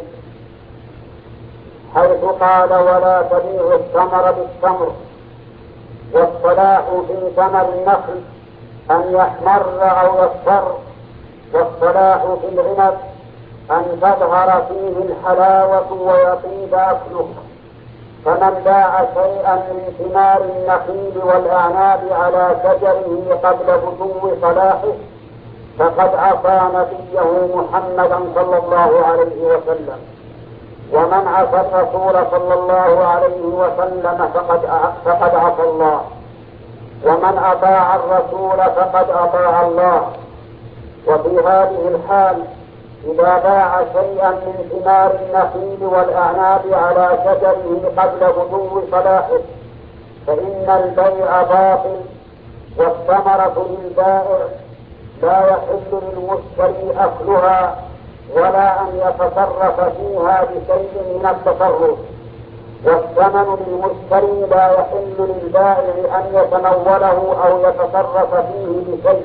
حيث قال: ولا تبيع الثمر بالتمر. والصلاح في ثمر النخل أن يحمر أو يصفر، والصلاح في العنب أن تظهر فيه الحلاوة ويطيب أكله. فمن باع شيئا من ثمار النخيل والأعناب على شجره قبل بدو صلاحه فقد عصى نبيه محمدا صلى الله عليه وسلم، ومن عصى الرسول صلى الله عليه وسلم فقد عصى الله، ومن أطاع الرسول فقد أطاع الله. وفي هذه الحال إذا باع شيئا من ثمار النخيل والأعناب على شجره قبل بدو صلاحه فإن البيع باطل والثمرة للبائع، لا يحل للمشتري أكلها ولا أن يتصرف فيها بشيء من التصرف، والثمن للمشتري لا يحل للبائع أن يتنوله أو يتصرف فيه بشيء.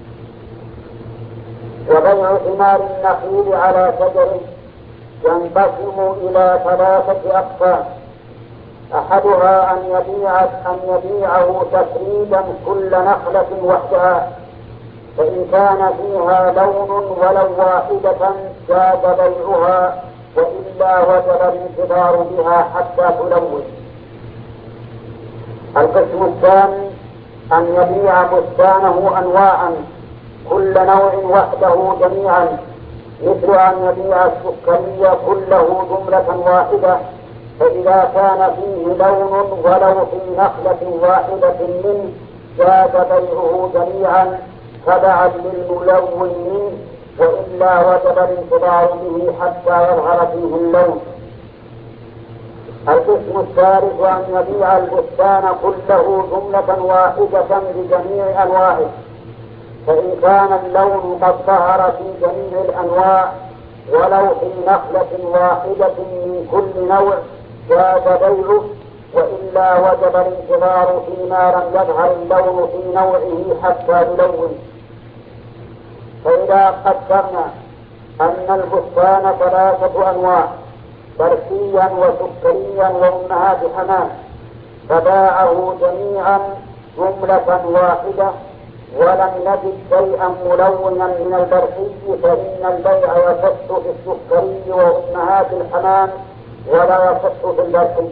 وبيع ثمار النخيل على شجره ينقسم إلى 3 أقسام: أحدها أن يبيعه تفريدا كل نخلة وحدها، فإن كان فيها لون ولو واحدة جاز بيعها، وإلا وجب الانتظار بها حتى تلون. القسم الثاني أن يبيع بستانه أنواعا كل نوع وحده جميعا، مثل أن يبيع السكري كله جملة واحدة، فإذا كان فيه لون ولو في نخلة واحدة منه جاز بيعه جميعا تبعا للملون منه، وإلا وجب الانتظار به حتى يظهر فيه اللون. القسم الثالث أن يبيع البستان كله جملة واحدة بجميع أنواعه، فإن كان اللون قد ظهر في جميع الأنواع ولو في نخلة واحدة من كل نوع جاز بيعه، وإلا وجب الانتظار فيما لم يظهر اللون في نوعه حتى يلون. فإذا قدرنا أن البستان 3 أنواع: برسيا وسكريا وأمهات حمام، فباعه جميعا جملة واحدة ولم نجد شيئا ملونا من البرسي، فإن البيع يصح في السكري وأمهات الحمام ولا يصح في البرسي.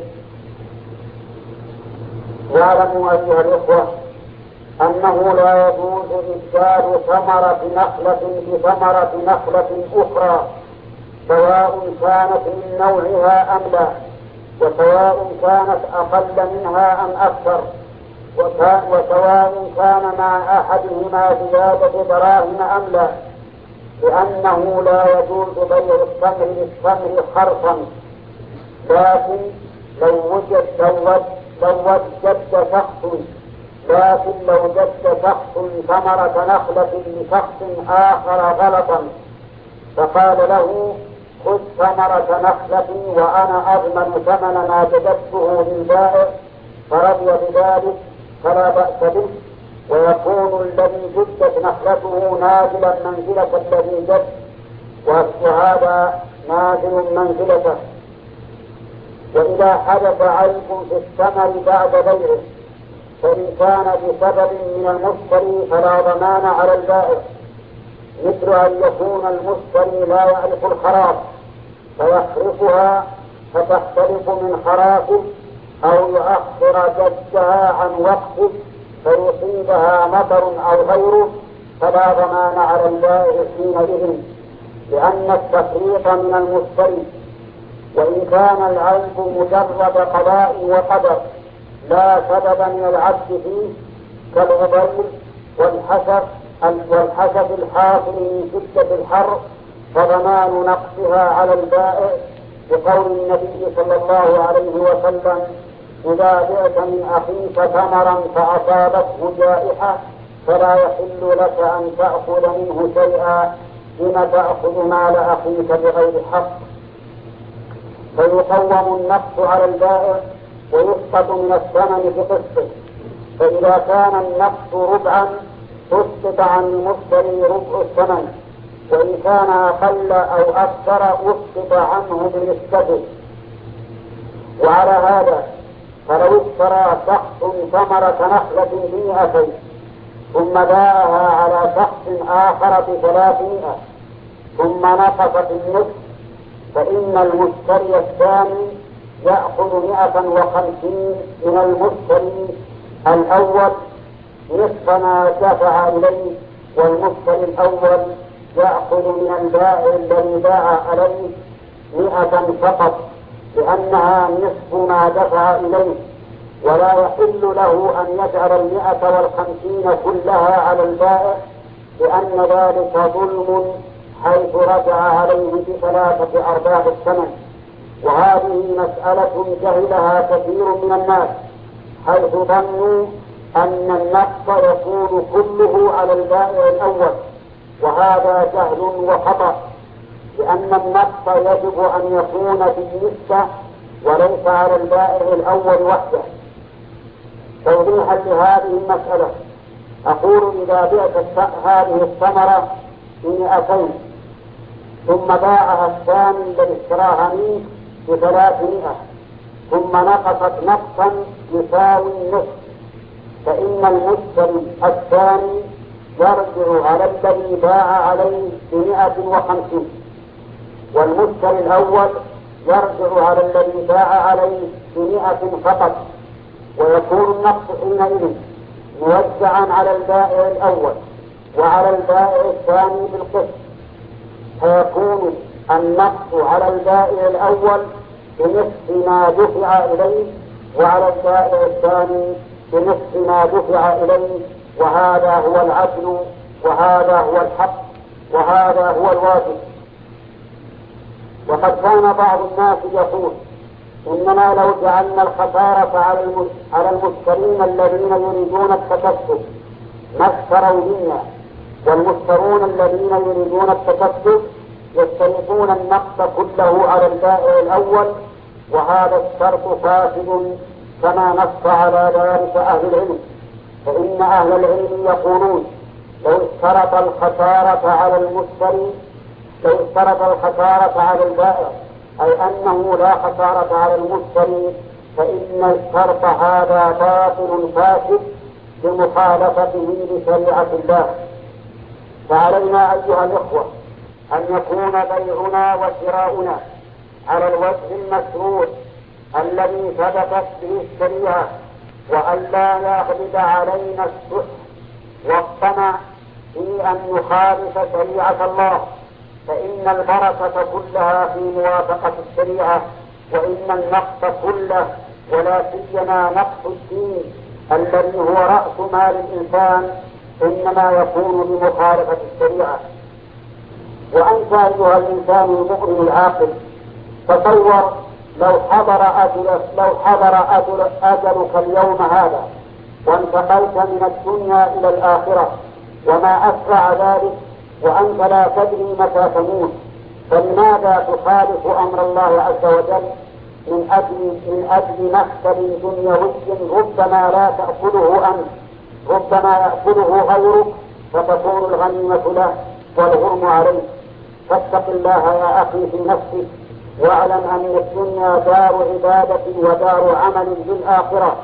واعلموا أيها الإخوة أنه لا يجوز إبدال ثمرة نخلة بثمرة نخلة أخرى، سواء كانت من نوعها أم لا، وسواء كانت أقل منها أم أكثر، وسواء كان مع أحدهما زيادة دراهم أم لا، لأنه لا يجوز بيع التمر بالتمر خرصا. لكن لو يتزوج جد شخص، لكن لو جد شخص ثمرة نخلة لشخص آخر غلطا فقال له خذ ثمرة نخلتي وأنا أضمن ثمن ما جددته للبائع فرضي بذلك فلا بأس به، ويكون الذي جدت نخلته نازلا منزلة الذي جد، وهذا نازل منزلته. وإذا حدث عيب في الثمر بعد بيعه فإن كان بسبب من المشتري فلا ضمان على البائع، مثل أن يكون المشتري لا يعرف الخراف فيخرفها فتختلف من خرافه، أو يؤخر جدها عن وقته فيصيبها مطر أو غيره، فلا ضمان على البائع حينئذ لأن التفريط من المشتري. وإن كان العيب مجرد قضاء وقدر لا سبب من العبد فيه كالغبير والحشف الحاصل من شدة الحر فضمان نقصها على البائع، بقول النبي صلى الله عليه وسلم إذا بعت من أخيك ثمرا فأصابته جائحة فلا يحل لك أن تأخذ منه شيئا لم تأخذ مال أخيك بغير حق. فيقوم النقص على البائع ويسقط من الثمن بقسطه، فإذا كان النقص ربعا تسقط عن المشتري ربع الثمن، وإن كان أقل أو أكثر أسقط عنه بنسبته. وعلى هذا فلو اشترى شخص ثمرة نخلة ب100 ثم باعها على شخص آخر ب300 ثم نقصت النصف، فإن المشتري الثاني يأخذ 150 من المشتري الأول نصف ما دفع إليه، والمشتري الأول يأخذ من البائع الذي باع عليه 100 فقط، لأنها نصف ما دفع إليه، ولا يحل له أن يجعل 150 كلها على البائع، لأن ذلك ظلم حيث رجع عليه ب3 الثمن. وهذه مسألة جهلها كثير من الناس، حيث ظنوا أن النقص يكون كله على البائع الأول، وهذا جهل وخطأ، لأن النقص يجب أن يكون بالنسبة وليس على البائع الأول وحده. توضيحا لهذه المسألة أقول إذا بعت هذه الثمرة ب200 ثم باعها الثاني الذي اشتراها منه ب300 ثم نقصت نقصا يساوي النصف، فإن المشتري الثاني يرجع على الذي باع عليه ب150، والمشتري الأول يرجع على الذي باع عليه ب100 فقط، ويكون النقص حينئذ موزعا على البائع الأول وعلى البائع الثاني بالقسط، فيكون النقص على البائع الأول بنصف ما دفع إليه وعلى البائع الثاني بنصف ما دفع إليه، وهذا هو العدل وهذا هو الحق وهذا هو الواجب. وقد كان بعض الناس يقول إننا لو جعلنا الخسارة على المشترين الذين يريدون التكسب ما اشتروا منا، والمشترون الذين يريدون التكسب يشترطون النقص كله على البائع الأول، وهذا الشرط فاسد كما نص على ذلك أهل العلم. فإن أهل العلم يقولون لو اشترط الخسارة على المشتري، لو اشترط الخسارة على البائع أي أنه لا خسارة على المشتري، فإن الشرط هذا باطل فاسد بمخالفته لشريعة الله. فعلينا أيها الإخوة أن يكون بيعنا وشراؤنا على الوجه المشروع الذي ثبتت به الشريعة، وأن لا يغلب علينا السحر والطمع في أن نخالف شريعة الله، فإن البركة كلها في موافقة الشريعة، وإن النقص كله ولا سيما نقص الدين الذي هو رأس مال الإنسان إنما يكون بمخالفة الشريعة. وأنت أيها الإنسان المؤمن العاقل تصور لو حضر أجلك اليوم هذا وانتقلت من الدنيا إلى الآخرة وما أسرع ذلك وأنت لا تدري متى تموت، فلماذا تخالف أمر الله عز وجل من أجل مكسب دنيوي ربما لا تأكله أنت، ربما يأكله غيرك فتكون الغنيمة له والغرم عليه؟ فاتق الله يا أخي في نفسك، واعلم أن الدنيا دار عبادة ودار عمل للآخرة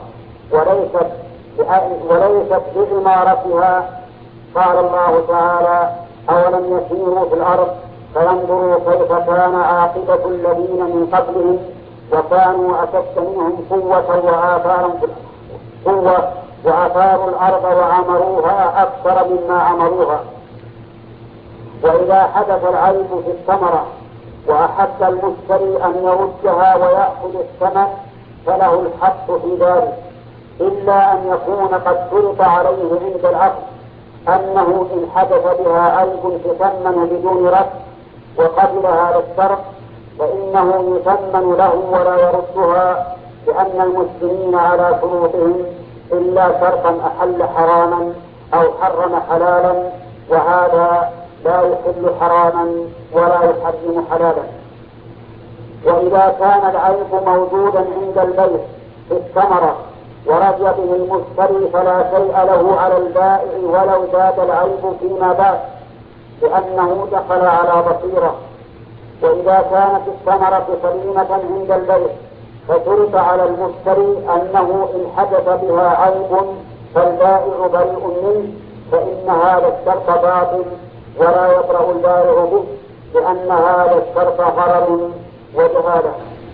وليست بعمارتها. قال الله تعالى: أولم يسيروا في الأرض فينظروا كيف كان عاقبة الذين من قبلهم وكانوا أشد منهم قوة وأثاروا الأرض وعمروها أكثر مما عمروها. وإذا حدث العيب في الثمرة وأحب المشتري أن يردها ويأخذ الثمن فله الحق في ذلك، إلا أن يكون قد شرط عليه عند العقد أنه إن حدث بها عيب تثمن بدون رد وقبل هذا الشرط فإنه يثمن له ولا يردها، لأن المسلمين على شروطهم إلا شرطا أحل حراما أو حرم حلالا، وهذا لا يحل حراما ولا يحرم حلالا. وإذا كان العيب موجودا عند البيع في الثمرة ورضي به المشتري فلا شيء له على البائع ولو زاد العيب فيما بعد، لأنه دخل على بصيرة. وإذا كانت الثمرة سليمة عند البيع فشرط على المشتري أنه إن حدث بها عيب فالبائع بريء منه، فإن هذا الشرط باطل ولا يبرأ البائع به، لأن هذا الشرط غرر وجهالة.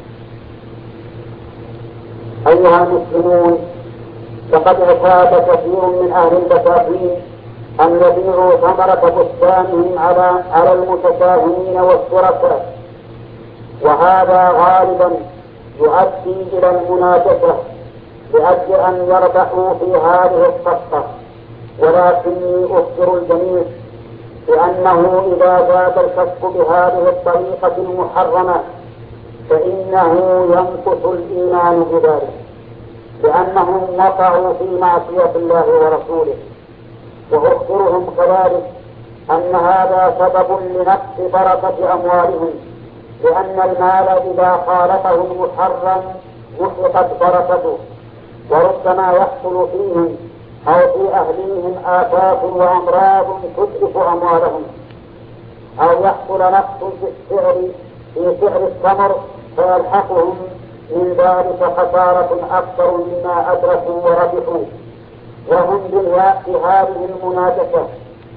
أيها المسلمون، لقد اعتاد كثير من أهل البساتين أن يبيعوا ثمرة بستانهم على المتساهمين والشركاء، وهذا غالبا يؤدي إلى المنافسة لأجل أن يربحوا في هذه الصفقة. ولكني أخبر الجميع بأنه إذا زاد الكسب بهذه الطريقة المحرمة فإنه ينقص الإيمان بذلك، لأنهم وقعوا في معصية الله ورسوله. وأخبرهم كذلك أن هذا سبب لنقص بركة أموالهم، لأن المال إذا خالطه المحرم محقت بركته، وربما يحصل فيهم أو في أهليهم آفات وأمراض تتلف أموالهم، أو يحصل نقص في سعر الثمر فيلحقهم من ذلك خسارة أكثر مما أدركوا وربحوا. وهم بهذه المنافسة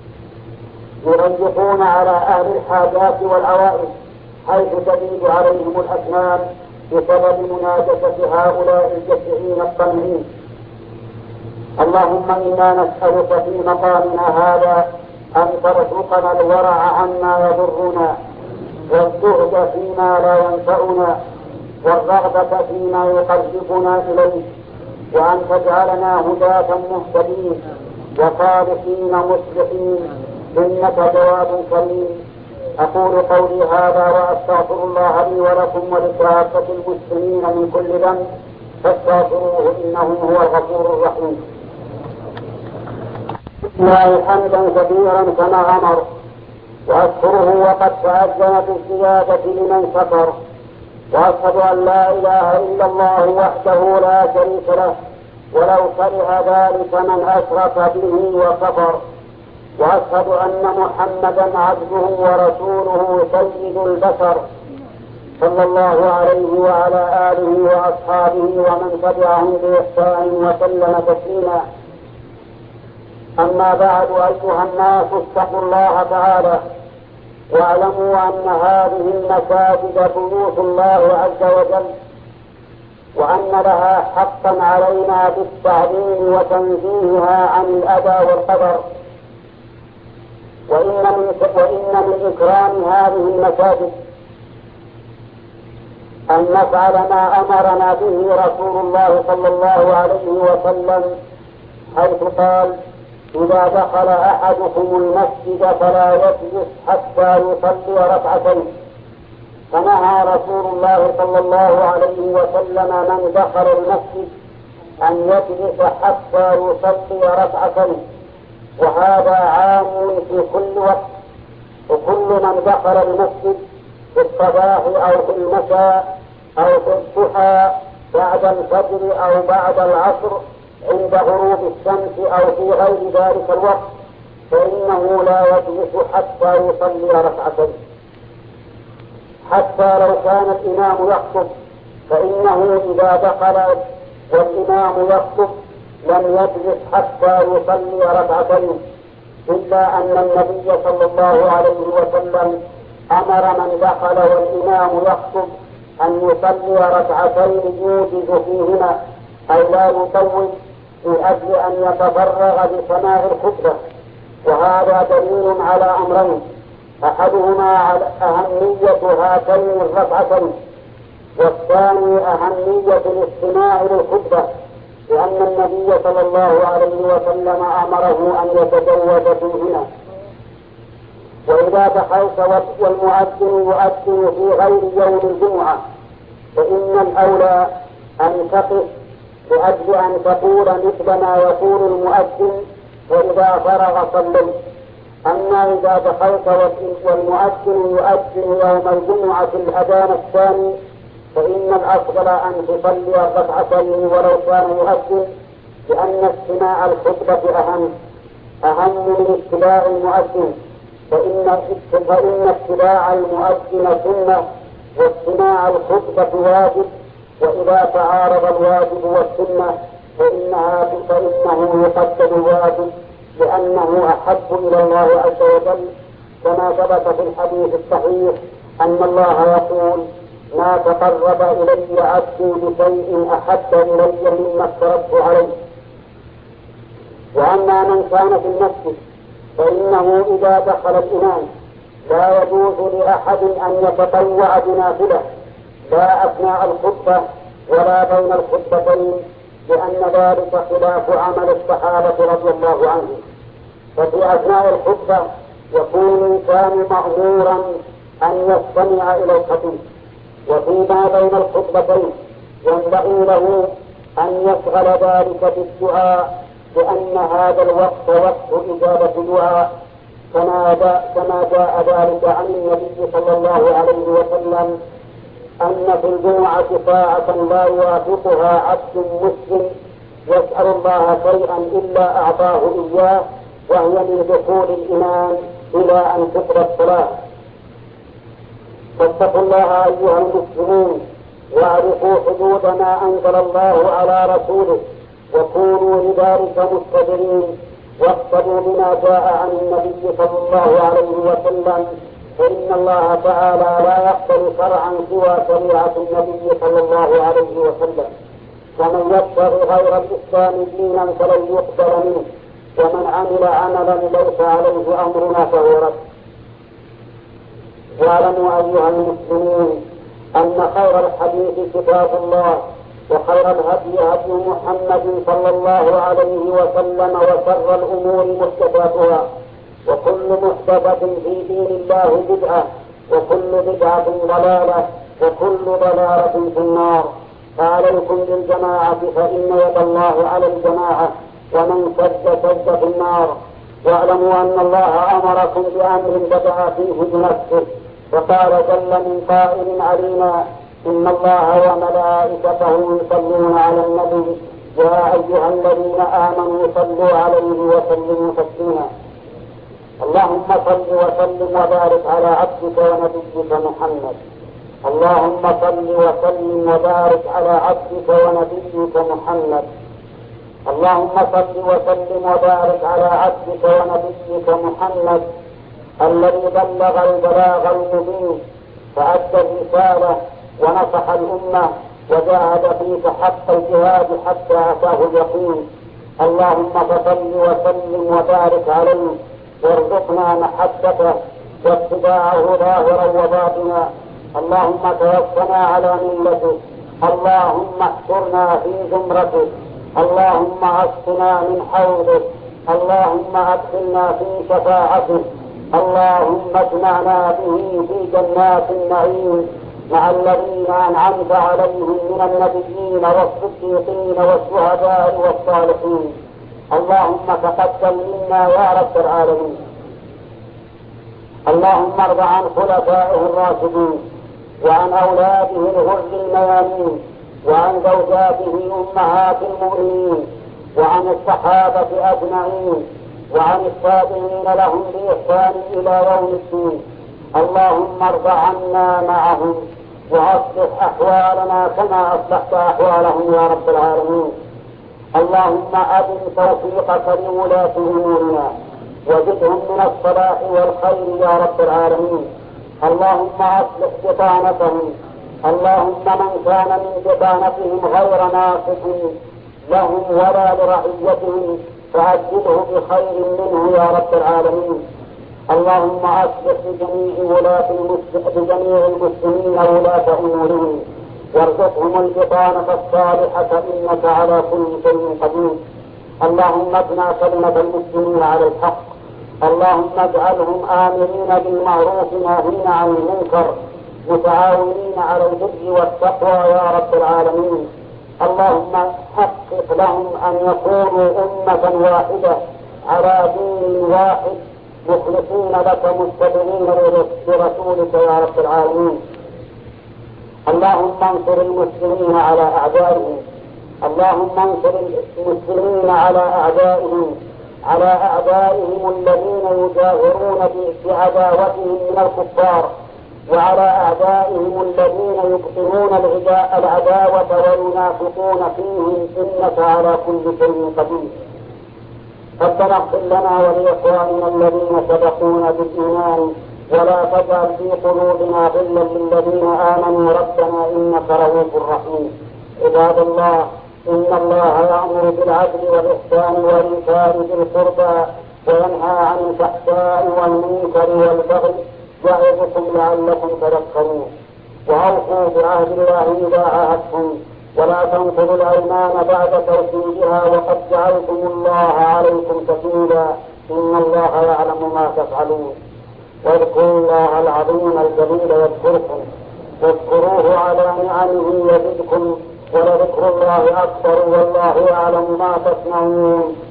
يضيقون على أهل الحاجات والعوائد، حيث تزيد عليهم الأثمان بسبب منافسة هؤلاء الجشعين الطمعين. اللهم إنا نسألك في مقامنا هذا أن ترزقنا الورع عما يضرنا، والزهد فيما لا ينفعنا، والرغبة فيما يقربنا إليك، وأن تجعلنا هداة مهتدين وصالحين مصلحين، إنك جواد كريم. أقول قولي هذا وأستغفر الله لي ولكم ولكافة المسلمين من كل ذنب فاستغفروه إنه هو الغفور الرحيم. الله حمدا كثيرا كما أمر، وأشكره وقد تأذن بالزيادة لمن شكر، وأشهد أن لا إله إلا الله وحده لا شريك له ولو كره ذلك من أشرك به وكفر، وأشهد أن محمدا عبده ورسوله سيد البشر صلى الله عليه وعلى آله وأصحابه ومن تبعهم بإحسان وسلم تسليما. أما بعد، أيها الناس اتقوا الله تعالى واعلموا أن هذه المساجد بيوت الله عز وجل، وأن لها حقا علينا بالتعليم وتنزيهها عن الأذى والقدر. وإن من إكرام هذه المساجد أن نفعل ما أمرنا به رسول الله صلى الله عليه وسلم، حيث قال: إذا دخل أحدكم المسجد فلا يجلس حتى يصلي ركعتين، فنهى رسول الله صلى الله عليه وسلم من دخل المسجد أن يجلس حتى يصلي ركعتين، وهذا عام في كل وقت، وكل من دخل المسجد في الصباح أو في المساء أو في الضحى بعد الفجر أو بعد العصر عند غروب الشمس أو في غير ذلك الوقت فإنه لا يجلس حتى يصلي ركعتين. حتى لو كان الإمام يخطب فإنه إذا دخل والإمام يخطب لم يجلس حتى يصلي ركعتين، إلا أن النبي صلى الله عليه وسلم أمر من دخل والإمام يخطب أن يصلي ركعتين يوجز فيهما أي لا يطول من أجل أن يتفرغ بسماع الخطبة. وهذا دليل على أمرين: أحدهما على أهمية هاتين الركعتين، والثاني أهمية الاستماع للخطبة، لأن النبي صلى الله عليه وسلم أمره أن يتجوز فيهما. وإذا دخلت والمؤذن يؤذن في غير يوم الجمعة فإن الأولى أن تقف لأجل أن تقول مثل ما يقول المؤذن وإذا فرغ صليت. أما إذا دخلت والمؤذن يؤذن يوم الجمعة الأذان الثاني فإن الأفضل أن تصلي الركعتين ولو كان يؤذن، لأن استماع الخطبة أهم من اتباع المؤذن، فإن اتباع المؤذن سنة واستماع الخطبة واجب، وإذا تعارض الواجب والسنة فإنه يقدم الواجب لأنه أحب إلى الله عز وجل، كما ثبت في الحديث الصحيح أن الله يقول: ما تقرب إلي عبدي بشيء أحب إلي مما افترضت عليه. وأما من كان في المسجد فإنه إذا دخل الإمام لا يجوز لأحد أن يتطوع بنافلة لا أثناء الخطبة ولا بين الخطبتين، لأن ذلك خلاف عمل الصحابة رضي الله عنهم. ففي أثناء الخطبة يكون الإنسان مأمورا أن يستمع إلى الخطيب، وفيما بين الخطبتين ينبغي له أن يشغل ذلك بالدعاء، لأن هذا الوقت وقت إجابة الدعاء، كما جاء ذلك عن النبي صلى الله عليه وسلم أن في الجمعة ساعة لا يوافقها عبد مسلم يسأل الله شيئا إلا أعطاه إياه، وهي من دخول الإمام إلى أن تقضى الصلاة. فاتقوا الله أيها المسلمون واعرفوا حدود ما أنزل الله على رسوله، وكونوا لذلك مستدرين، واقتدوا بما جاء عن النبي صلى الله عليه وسلم، فإن الله تعالى لا يقبل شرعا سوى شريعة النبي صلى الله عليه وسلم. ومن يبتغي غير الإسلام دينا فلن يقبل منه، ومن عمل عملا ليس عليه أمرنا فهو رد. واعلموا أيها المسلمون أن خير الحديث كتاب الله، وخير الهدي هدي محمد صلى الله عليه وسلم، وشر الأمور محدثاتها، وكل محدثة في دين الله بدعة، وكل بدعة ضلالة، وكل ضلالة في النار. فعليكم بالجماعة فإن يد الله على الجماعة، ومن سد في النار. واعلموا أن الله أمركم بأمر بدأ فيه بنفسه، وقال جل من قائل علينا: إن الله وملائكته يصلون على النبي يا أيها الذين آمنوا صلوا عليه وسلموا تسليما. اللهم صل وسلم وبارك على عبدك ونبيك محمد. اللهم صل وسلم وبارك على عبدك ونبيك محمد. اللهم صل وسلم وبارك على عبدك ونبيك محمد الذي بلغ البلاغ المبين فأدى الرسالة ونصح الأمة وجاهد فيك حق الجهاد حتى أتاه اليقين. اللهم فصل وسلم وبارك عليه، وارزقنا محبته واتباعه ظاهرا وباطنا. اللهم توفنا على ملته، اللهم احشرنا في زمرته، اللهم اسقنا من حوضه، اللهم ادخلنا في شفاعته، اللهم اجمعنا به في جنات النعيم مع الذين أنعمت عليهم من النبيين والصديقين والشهداء والصالحين. اللهم تقبل منا يا رب العالمين. اللهم ارض عن خلفائه الراشدين وعن أولاده الغر الميامين وعن زوجاته أمهات المؤمنين وعن الصحابة أجمعين وعن التابعين لهم بإحسان إلى يوم الدين. اللهم ارض عنا معهم وأصلح أحوالنا كما أصلحت أحوالهم يا رب العالمين. اللهم أدم توفيقك لولاة أمورنا وزدهم من الصلاح والخير يا رب العالمين. اللهم أصلح بطانتهم. اللهم من كان من بطانتهم غير ناصح لهم ولا لرعيتهم فأجله بخير منه يا رب العالمين. اللهم أصلح بجميع المسلمين ولاة أمورهم وارزقهم البطانة الصالحة إنك على كل شيء قدير. اللهم ابنى كلمة المسلمين على الحق. اللهم اجعلهم آمرين بالمعروف ناهين عن المنكر متعاونين على البر والتقوى يا رب العالمين. اللهم حقق لهم أن يكونوا أمة واحدة على دين واحد مخلصين لك متبعين لرسولك يا رب العالمين. اللهم انصر المسلمين على أعدائهم. اللهم انصر المسلمين على أعدائهم الذين يجاهرون بعداوتهم من الكفار وعلى أعدائهم الذين يبطنون العداوة وينافقون فيهم إنك على كل شيء قدير. ربنا اغفر لنا ولإخواننا الذين سبقونا بالإيمان ولا تجعل في قلوبنا غلا للذين آمنوا ربنا إنك رؤوف رحيم. عباد الله، إن الله يأمر بالعدل والإحسان وإيتاء ذي القربى وينهى عن الفحشاء والمنكر والبغي يعظكم لعلكم تذكرون. وأوفوا بعهد الله إذا عاهدتم ولا تنقضوا الأيمان بعد توكيدها وقد جعلتم الله عليكم كفيلا إن الله يعلم ما تفعلون. واذكروا الله العظيم الجليل يذكركم واذكروه على نعمه يزدكم ولذكر الله أكبر والله يعلم ما تصنعون.